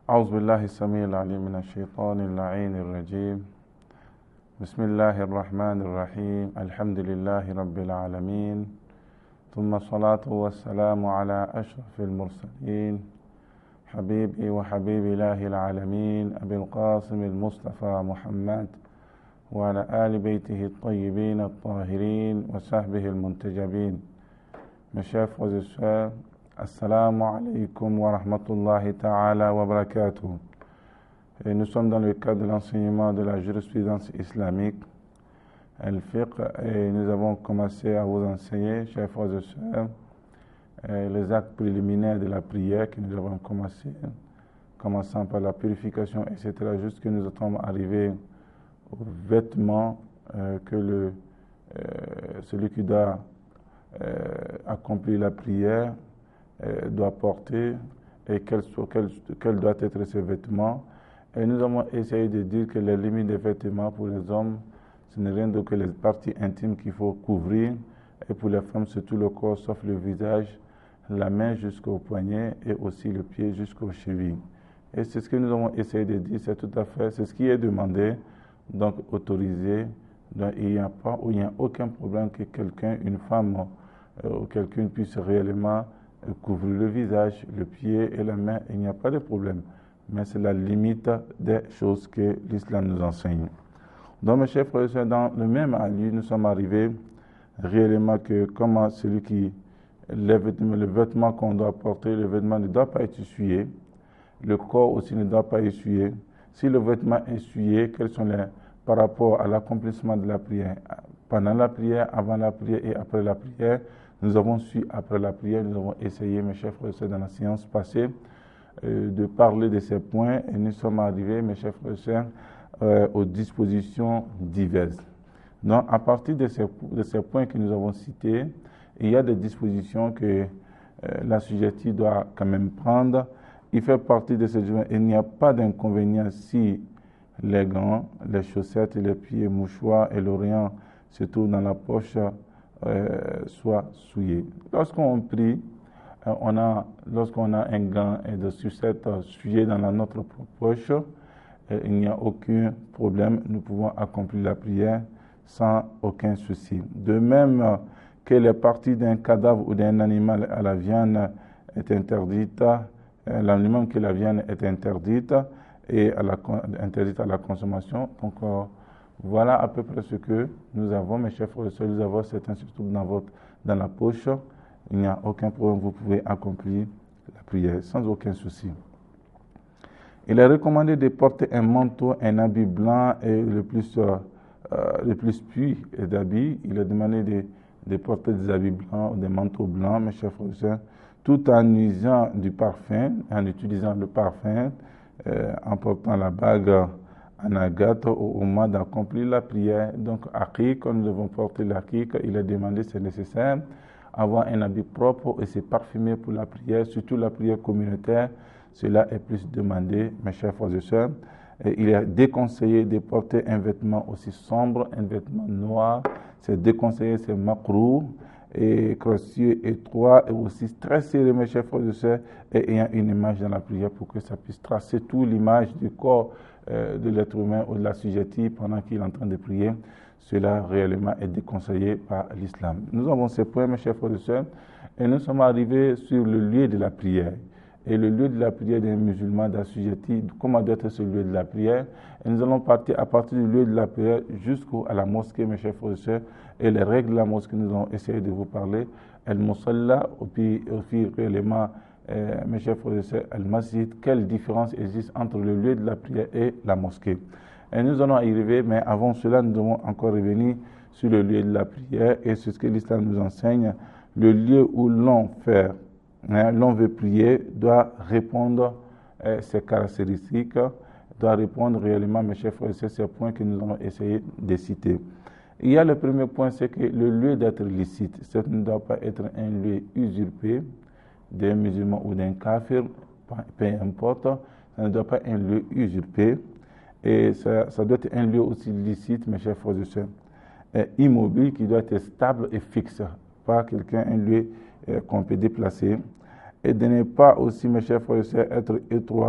أعوذ بالله السميع العليم من الشيطان اللعين الرجيم. بسم الله الرحمن الرحيم. الحمد لله رب العالمين، ثم الصلاة والسلام على أشرف المرسلين حبيبي وحبيب الله العالمين أبي القاسم المصطفى محمد وعلى آل بيته الطيبين الطاهرين وصحبه المنتجبين. Mes chers frères et sœurs, Assalamu alaikum wa rahmatullahi ta'ala wa barakatuh. Et nous sommes dans le cadre de l'enseignement de la jurisprudence islamique, al-fiqh, et nous avons commencé à vous enseigner, chers frères et sœurs, les actes préliminaires de la prière que nous avons commencé, commençant par la purification, etc., jusqu'à nous sommes arrivés aux vêtements que celui qui doit accomplir la prière doit porter et quel doit être ses vêtements. Et nous avons essayé de dire que les limites des vêtements pour les hommes, ce n'est rien d'autre que les parties intimes qu'il faut couvrir, et pour les femmes, c'est tout le corps sauf le visage, la main jusqu'au poignet et aussi le pied jusqu'aux chevilles. Et c'est ce que nous avons essayé de dire, c'est tout à fait, c'est ce qui est demandé, donc autorisé. Donc il n'y a aucun problème que quelqu'un, une femme ou quelqu'un puisse réellement couvrir le visage, le pied et la main, il n'y a pas de problème. Mais c'est la limite des choses que l'islam nous enseigne. Donc mes chers frères et sœurs, dans le même lieu, nous sommes arrivés réellement que comment celui qui, le vêtement qu'on doit porter, le vêtement ne doit pas être essuyé, le corps aussi ne doit pas essuyer. Si le vêtement est essuyé, quels sont les par rapport à l'accomplissement de la prière, pendant la prière, avant la prière et après la prière. Nous avons su, après la prière, nous avons essayé, mes chers frères et sœurs, dans la séance passée, de parler de ces points, et nous sommes arrivés, mes chers frères et sœurs, aux dispositions diverses. Donc, à partir de ces points que nous avons cités, il y a des dispositions que l'assujetti doit quand même prendre. Il fait partie de ces dispositions. Il n'y a pas d'inconvénient si les gants, les chaussettes, les pieds, mouchoirs et l'orient se trouvent dans la poche, soit souillés. Lorsqu'on prie, lorsqu'on a un gant et des chaussettes souillées dans notre poche, il n'y a aucun problème. Nous pouvons accomplir la prière sans aucun souci. De même que les parties d'un cadavre ou d'un animal à la viande est interdite, l'animal que la viande est interdite et interdite à la consommation. Donc, voilà à peu près ce que nous avons, mes chers frères et sœurs. Nous avons certains surtout dans la poche. Il n'y a aucun problème, vous pouvez accomplir la prière sans aucun souci. Il est recommandé de porter un manteau, un habit blanc et le plus pur d'habits. Il est demandé de porter des habits blancs ou des manteaux blancs, mes chers frères et sœurs, tout en usant du parfum, en utilisant le parfum, en portant la bague en agate au moment d'accomplir la prière. Donc, quand nous devons porter l'akik, il est demandé, c'est nécessaire, avoir un habit propre et se parfumer pour la prière, surtout la prière communautaire. Cela est plus demandé, mes chers frères et sœurs. Et il est déconseillé de porter un vêtement aussi sombre, un vêtement noir. C'est déconseillé, c'est makrou, et crossier étroit et aussi très serré, mes chers frères et sœurs, et ayant une image dans la prière pour que ça puisse tracer toute l'image du corps de l'être humain ou de l'assujetti pendant qu'il est en train de prier. Cela réellement est déconseillé par l'islam. Nous avons ces points, mes chers frères et sœurs, et nous sommes arrivés sur le lieu de la prière. Et le lieu de la prière d'un musulman, d'assujetti, comment doit être ce lieu de la prière. Et nous allons partir à partir du lieu de la prière jusqu'à la mosquée, mes chers frères et sœurs, et les règles de la mosquée, nous allons essayer de vous parler. Al-Musalla, puis réellement, mes chers frères et sœurs, Al-Masjid, quelle différence existe entre le lieu de la prière et la mosquée. Et nous allons y arriver, mais avant cela, nous devons encore revenir sur le lieu de la prière, et c'est ce que l'islam nous enseigne. Le lieu où l'on veut prier doit répondre à ces caractéristiques, doit répondre réellement, mes chers frères et sœurs, ces points que nous allons essayer de citer. Il y a le premier point, c'est que le lieu d'être licite, ça ne doit pas être un lieu usurpé d'un musulman ou d'un kafir, peu importe, ça ne doit pas être un lieu usurpé, et ça doit être un lieu aussi licite, mes chers frères et sœurs, immobile, qui doit être stable et fixe, pas un lieu qu'on peut déplacer, et de ne pas aussi, mes chers frères et sœurs, être étroit,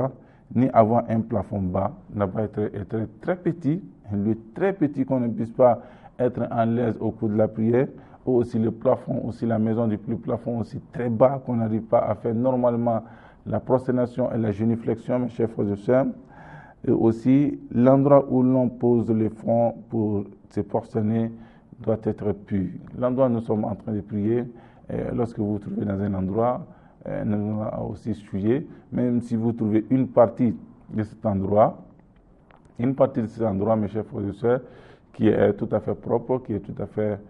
ni avoir un plafond bas, n'a pas être très petit, un lieu très petit qu'on ne puisse pas être en l'aise au cours de la prière, ou aussi le plafond, aussi la maison du plus plafond aussi très bas qu'on n'arrive pas à faire normalement la prosternation et la génuflexion, mes chers frères et sœurs. Et aussi, l'endroit où l'on pose le front pour se prosterner doit être pur. L'endroit où nous sommes en train de prier, lorsque vous vous trouvez dans un endroit, nous allons aussi souillé, même si vous trouvez une partie de cet endroit, mes chers frères et sœurs, qui est tout à fait propre, qui est tout à fait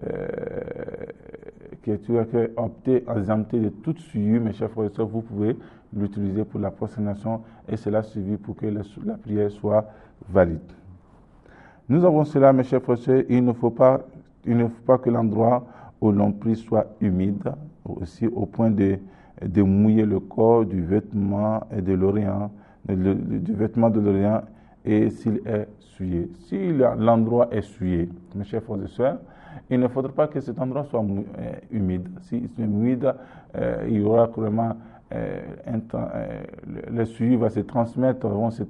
opté, exempté de toute souillure, mes chers frères et sœurs, vous pouvez l'utiliser pour la prosternation et cela suffit pour que la prière soit valide. Nous avons cela, mes chers frères et sœurs, il ne faut pas que l'endroit où l'on prie soit humide, aussi au point de mouiller le corps du vêtement et de l'Orient, du vêtement de l'Orient, et s'il est souillé. Si l'endroit est souillé, mes chers frères et sœurs, il ne faudra pas que cet endroit soit humide. Si c'est humide, il y aura vraiment les souillures vont se transmettre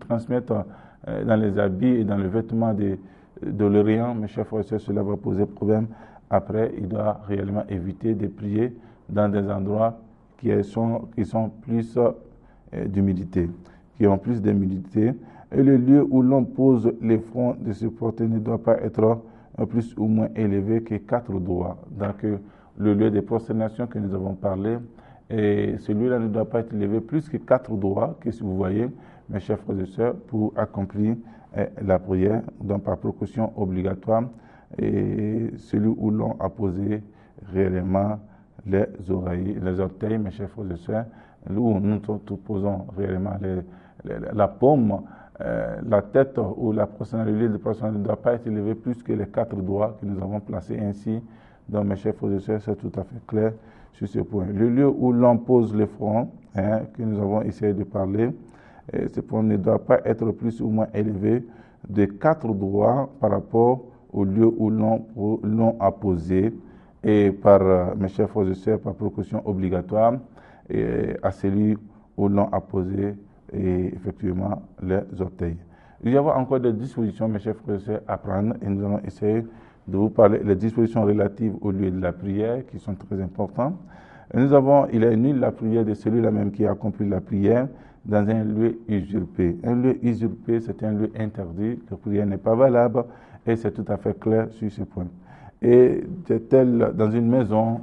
dans les habits et dans le vêtement de l'Orient. Mes chers frères et sœurs, cela va poser problème. Après, il doit réellement éviter de prier dans des endroits qui sont plus d'humidité, qui ont plus d'humidité. Et le lieu où l'on pose les fronts de ce porté ne doit pas être plus ou moins élevé que 4 doigts. Donc, le lieu de prosternation que nous avons parlé, et celui-là ne doit pas être élevé plus que 4 doigts, que si vous voyez, mes chers frères et sœurs, pour accomplir la prière, donc par précaution obligatoire, et celui où l'on a posé réellement les orteils, mes chers frères et sœurs, où nous posons réellement la paume, la tête ou la prosternation, de prosternation ne doit pas être élevé plus que les 4 doigts que nous avons placés ainsi. Donc, mes chers frères et sœurs, c'est tout à fait clair sur ce point. Le lieu où l'on pose le front, que nous avons essayé de parler, ce point ne doit pas être plus ou moins élevé de 4 doigts par rapport au lieu où l'on a posé, et par, mes chers frères et sœurs, par précaution obligatoire, et à celui où l'on a posé et effectivement les orteils. Il y a encore des dispositions, mes chers frères et sœurs, à prendre, et nous allons essayer de vous parler des dispositions relatives au lieu de la prière qui sont très importantes. Et il est nul la prière de celui-là même qui a accompli la prière dans un lieu usurpé. Un lieu usurpé, c'est un lieu interdit, la prière n'est pas valable et c'est tout à fait clair sur ce point. Et tel dans une maison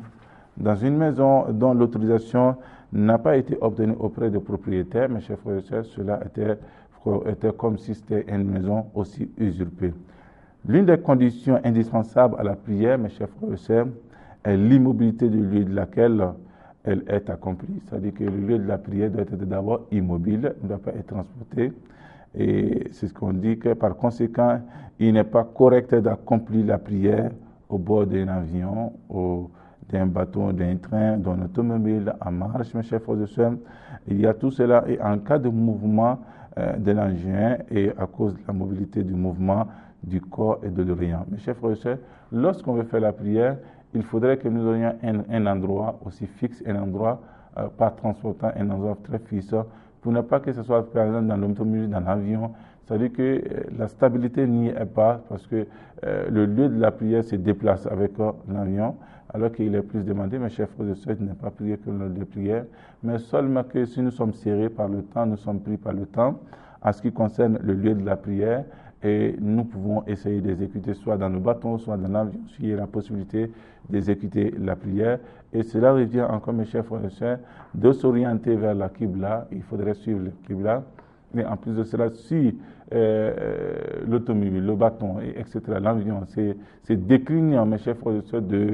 dont l'autorisation n'a pas été obtenue auprès du propriétaire, mes chers frères et sœurs, cela était comme si c'était une maison aussi usurpée. L'une des conditions indispensables à la prière, mes chers frères et sœurs, est l'immobilité du lieu de laquelle elle est accomplie. C'est-à-dire que le lieu de la prière doit être d'abord immobile, ne doit pas être transporté. Et c'est ce qu'on dit que par conséquent, il n'est pas correct d'accomplir la prière au bord d'un avion, d'un bateau, d'un train, d'un automobile, en marche, mes chers frères et sœurs. Il y a tout cela et en cas de mouvement de l'engin et à cause de la mobilité du mouvement du corps et de l'Orient. Mes chers frères et sœurs, lorsqu'on veut faire la prière, il faudrait que nous ayons un endroit aussi fixe, un endroit pas transportant, un endroit très fixe, pour ne pas que ce soit par exemple dans l'automobile, dans l'avion. C'est-à-dire que la stabilité n'y est pas parce que le lieu de la prière se déplace avec l'avion, alors qu'il est plus demandé, mes chers frères et sœurs, de ne pas prier que le lieu de prière, mais seulement que si nous sommes serrés par le temps, nous sommes pris par le temps, en ce qui concerne le lieu de la prière, et nous pouvons essayer d'exécuter soit dans le bâton, soit dans l'avion, s'il y a la possibilité d'exécuter la prière. Et cela revient encore, mes chers frères et sœurs, de s'orienter vers la Qibla. Il faudrait suivre la Qibla. Mais en plus de cela, si l'automobile, le bâton, etc., l'avion, c'est déclinant, mes chers frères et sœurs, de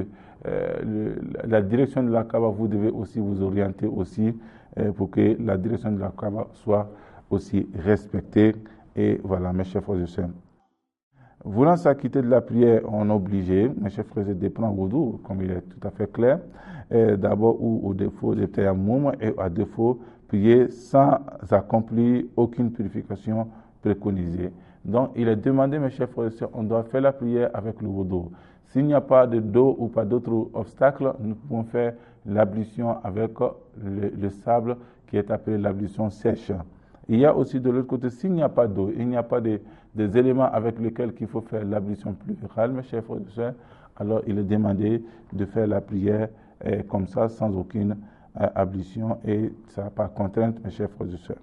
la direction de la Kaaba, vous devez aussi vous orienter aussi pour que la direction de la Kaaba soit aussi respectée. Et voilà, mes chers frères et sœurs. Voulant s'acquitter de la prière, on est obligé, mes chers frères et sœurs, de prendre wudu, comme il est tout à fait clair, d'abord ou au défaut de tayammum, et à défaut, prier sans accomplir aucune purification préconisée. Donc, il est demandé, mes chers frères et sœurs, on doit faire la prière avec le wudu. S'il n'y a pas de d'eau ou pas d'autres obstacles, nous pouvons faire l'ablution avec le sable qui est appelé l'ablution sèche. Il y a aussi de l'autre côté, s'il n'y a pas d'eau, il n'y a pas des éléments avec lesquels il faut faire l'ablution plurielle, mes chers frères et sœurs, alors il est demandé de faire la prière comme ça, sans aucune ablution, et ça n'a pas contrainte, mes chers frères et sœurs.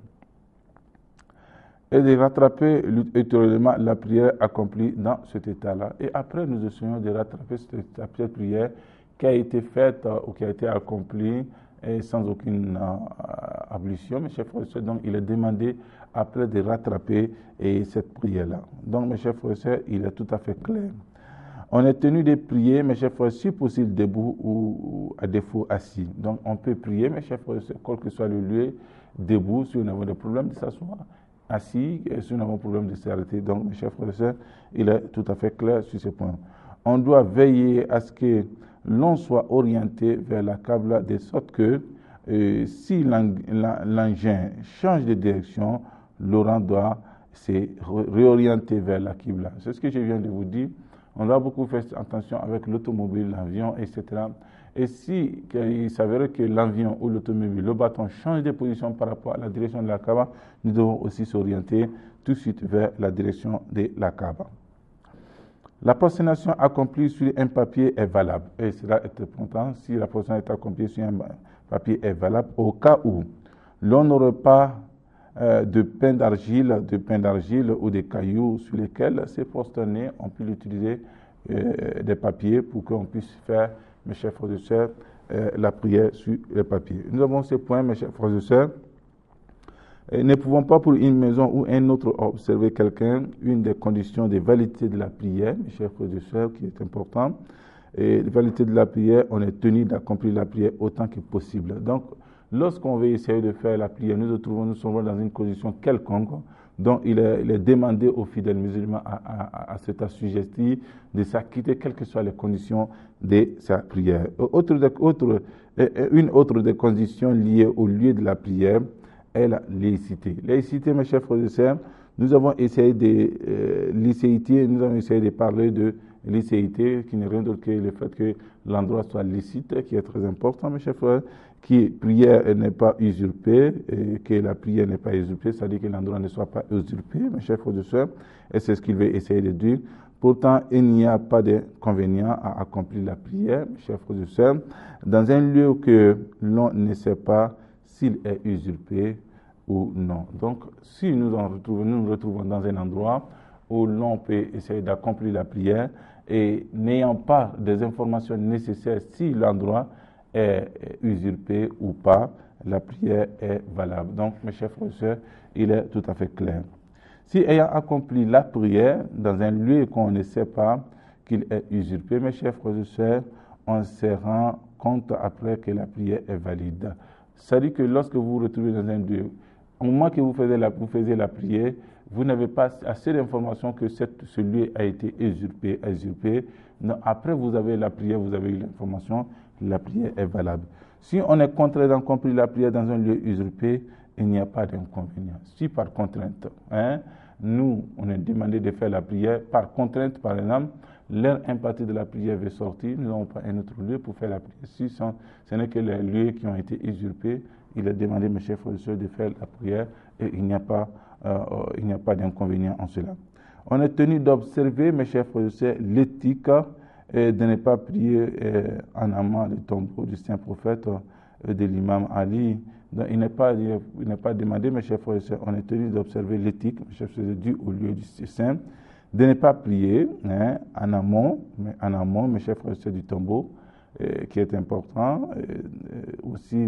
Et de rattraper ultérieurement la prière accomplie dans cet état-là. Et après, nous essayons de rattraper cette prière qui a été faite ou qui a été accomplie et sans aucune ablution, mes chers frères et sœurs. Donc, il est demandé après de rattraper cette prière-là. Donc, mes chers frères et sœurs, il est tout à fait clair. On est tenu de prier, mes chers frères, si possible debout ou à défaut assis. Donc, on peut prier, mes chers frères et sœurs, quel que soit le lieu, debout, si on a des problèmes de s'asseoir, assis, et si on a un problème de s'arrêter. Donc, mes chers frères et sœurs, il est tout à fait clair sur ce point. On doit veiller à ce que l'on soit orienté vers la Qibla, de sorte que si l'engin change de direction, l'orant doit se réorienter vers la Qibla. C'est ce que je viens de vous dire. On doit beaucoup faire attention avec l'automobile, l'avion, etc. Et si il s'avérait que l'avion ou l'automobile, le bâton change de position par rapport à la direction de la Kaaba, nous devons aussi s'orienter tout de suite vers la direction de la Kaaba. La prosternation accomplie sur un papier est valable. Et cela est important. Si la prosternation est accomplie sur un papier est valable, au cas où l'on n'aurait pas de pain d'argile ou des cailloux sur lesquels se prosterner, on peut utiliser des papiers pour qu'on puisse faire, mes chers frères et sœurs, la prière sur les papiers. Nous avons ces points, mes chers frères et sœurs. Ne pouvons pas pour une maison ou un autre observer quelqu'un, une des conditions de validité de la prière, mes chers frères et sœurs, qui est important. Et la validité de la prière, on est tenu d'accomplir la prière autant que possible. Donc, lorsqu'on veut essayer de faire la prière, nous sommes dans une condition quelconque, donc il est demandé aux fidèles musulmans à cet assujetti de s'acquitter, quelles que soient les conditions de sa prière. Une autre des conditions liées au lieu de la prière est la laïcité. Laïcité, mes chers frères et sœurs, nous avons essayé de parler de licéité, qui n'est rien d'autre que le fait que l'endroit soit licite, qui est très important, mes chers frères, que la prière n'est pas usurpée, et que la prière n'est pas usurpée, c'est-à-dire que l'endroit ne soit pas usurpé, mes chers frères et sœurs, et c'est ce qu'il veut essayer de dire. Pourtant, il n'y a pas d'inconvénient à accomplir la prière, mes chers frères et sœurs, dans un lieu que l'on ne sait pas s'il est usurpé ou non. Donc, si nous nous retrouvons dans un endroit où l'on peut essayer d'accomplir la prière et n'ayant pas des informations nécessaires si l'endroit est usurpé ou pas, la prière est valable. Donc, mes chers frères et sœurs, il est tout à fait clair. Si ayant accompli la prière dans un lieu qu'on ne sait pas qu'il est usurpé, mes chers frères et sœurs, on se rend compte après que la prière est valide. C'est-à-dire que lorsque vous vous retrouvez dans un lieu, au moment que vous faisiez la prière, vous n'avez pas assez d'informations que ce lieu a été usurpé. Non, après, vous avez la prière, vous avez eu l'information, la prière est valable. Si on est contraint d'accomplir la prière dans un lieu usurpé, il n'y a pas d'inconvénient. Si par contrainte, nous, on est demandé de faire la prière, par contrainte, par exemple, l'heure impartie de la prière veut sortir, nous n'avons pas un autre lieu pour faire la prière. Si ce n'est que les lieux qui ont été usurpés, il est demandé, mes chers frères et sœurs, de faire la prière et il n'y a pas d'inconvénient en cela. On est tenu d'observer, mes chers frères et sœurs, l'éthique et de ne pas prier en amont du tombeau du saint prophète de l'imam Ali. Donc, il n'est pas demandé, mes chers frères et sœurs, on est tenu d'observer l'éthique, mes chers frères et sœurs, due au lieu du saint, de ne pas prier en amont, mes chers frères et sœurs, du tombeau, qui est important, aussi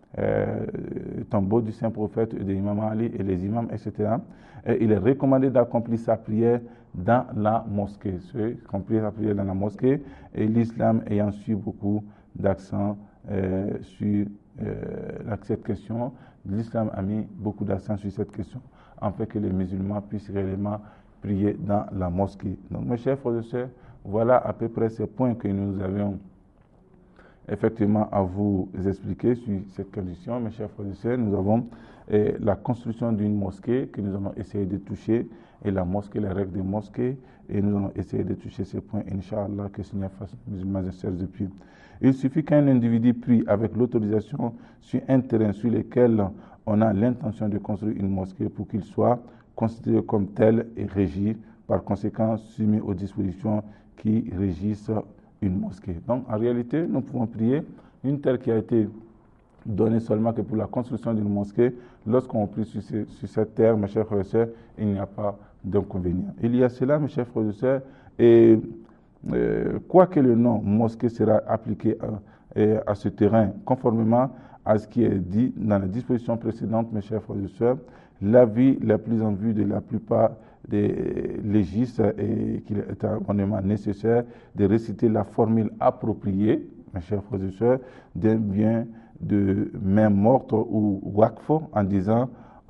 le tombeau du saint prophète de l'imam Ali et les imams, etc. Et il est recommandé d'accomplir sa prière dans la mosquée. Accomplir sa prière dans la mosquée, et l'islam ayant su beaucoup d'accent sur cette question, l'islam a mis beaucoup d'accent sur cette question, afin que les musulmans puissent réellement prier dans la mosquée. Donc, mes chers frères et sœurs, voilà à peu près ces points que nous avions effectivement à vous expliquer sur cette condition. Mes chers frères et sœurs, nous avons la construction d'une mosquée que nous allons essayer de toucher, et la mosquée, les règles des mosquées, et nous allons essayer de toucher ces points, Inch'Allah, que le Seigneur fasse musulmans et sœurs de prier. Il suffit qu'un individu prie avec l'autorisation sur un terrain sur lequel on a l'intention de construire une mosquée pour qu'il soit considéré comme tel et régi, par conséquent soumis aux dispositions qui régissent une mosquée. Donc en réalité, nous pouvons prier une terre qui a été donnée seulement que pour la construction d'une mosquée. Lorsqu'on prie sur cette terre, mes chers frères et sœurs, il n'y a pas d'inconvénient. Il y a cela, mes chers frères et sœurs, et quoique le nom mosquée sera appliqué à ce terrain, conformément à ce qui est dit dans les dispositions précédentes, mes chers frères et sœurs, l'avis la plus en vue de la plupart des légistes et qu'il est abondamment nécessaire de réciter la formule appropriée, mes chers frères et sœurs, d'un bien de main morte ou waqf en disant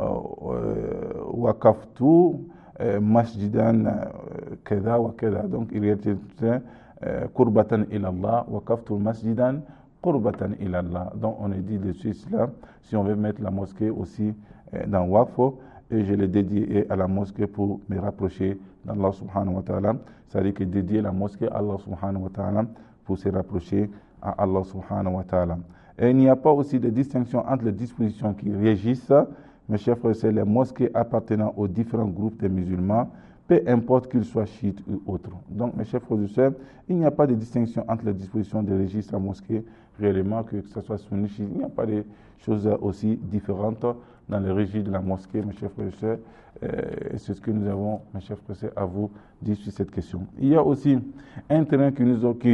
waqaftu masjidan keda wa keda. Donc il y a qurbatan ilallah, waqaftu masjidan qurbatan ilallah. Donc on est dit dessus cela, si on veut mettre la mosquée aussi dans waqf, et je l'ai dédié à la mosquée pour me rapprocher d'Allah subhanahu wa ta'ala, c'est-à-dire que dédier la mosquée à Allah subhanahu wa ta'ala pour se rapprocher à Allah subhanahu wa ta'ala. Et il n'y a pas aussi de distinction entre les dispositions qui régissent, mes chers frères et sœurs, les mosquées appartenant aux différents groupes de musulmans, peu importe qu'ils soient chiites ou autres. Donc, mes chers frères et sœurs, il n'y a pas de distinction entre les dispositions de registre à mosquée, réellement, que ce soit sunni, chiite. Il n'y a pas de choses aussi différentes dans le registre de la mosquée, mes chers frères et sœurs. C'est ce que nous avons, mes chers frères et sœurs, à vous dire sur cette question. Il y a aussi un terrain qui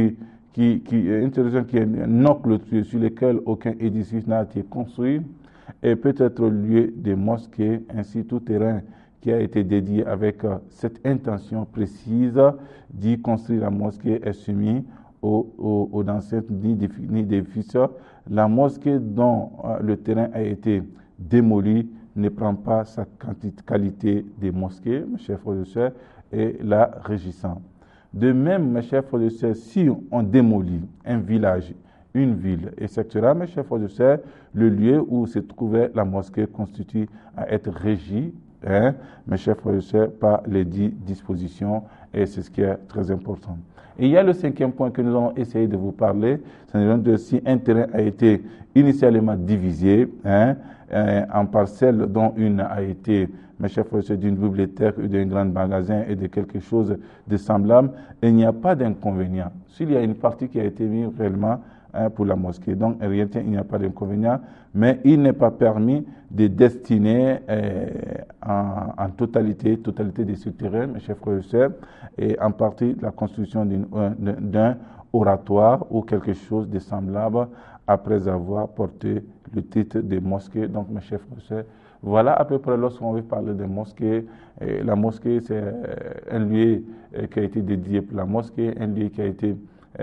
est intéressant, qui est un ocre sur lequel aucun édifice n'a été construit, et peut être lieu de mosquée, ainsi tout terrain qui a été dédié avec cette intention précise d'y construire la mosquée est soumis aux enceintes ni d'édifice. La mosquée dont le terrain a été démoli ne prend pas sa qualité de mosquée, mes chers frères et sœurs, et la régissant. De même, mes chers frères et sœurs, si on démolit un village, une ville, etc., mes chers frères et sœurs, le lieu où se trouvait la mosquée constitue à être régi, mes chers frères et sœurs, par les 10 dispositions, et c'est ce qui est très important. Et il y a le 5e point que nous allons essayer de vous parler, c'est si un terrain a été initialement divisé en parcelles dont une a été, mes chers frères et sœurs, d'une bibliothèque ou d'un grand magasin et de quelque chose de semblable, il n'y a pas d'inconvénient. S'il y a une partie qui a été mise réellement pour la mosquée, donc en réalité il n'y a pas d'inconvénient, mais il n'est pas permis de destiner en totalité de ce terrain, mes chers frères et sœurs, et en partie la construction d'un oratoire ou quelque chose de semblable après avoir porté le titre de mosquée. Donc mes chers frères et sœurs, voilà à peu près lorsqu'on veut parler de mosquée. La mosquée, c'est un lieu qui a été dédié pour la mosquée, un lieu qui a été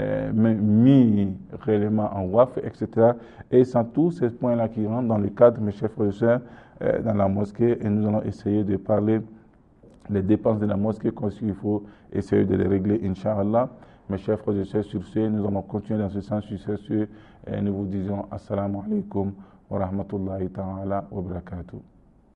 mis réellement en waqf, etc. Et sans tous ces points-là qui rentrent dans le cadre, mes chers frères et sœurs, dans la mosquée, et nous allons essayer de parler des dépenses de la mosquée, comme il faut essayer de les régler, Inch'Allah. Mes chers frères et sœurs, sur ce, nous allons continuer dans ce sens, sur ce, et nous vous disons Assalamu alaikum wa rahmatullahi ta'ala wa barakatuh.